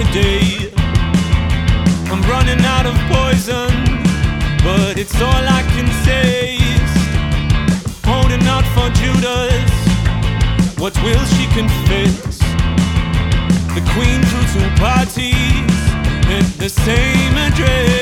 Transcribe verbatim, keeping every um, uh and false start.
today. I'm running out of poison, but it's all I can taste. Holding out for Judas, what will she confess? The queen threw two parties at the same address.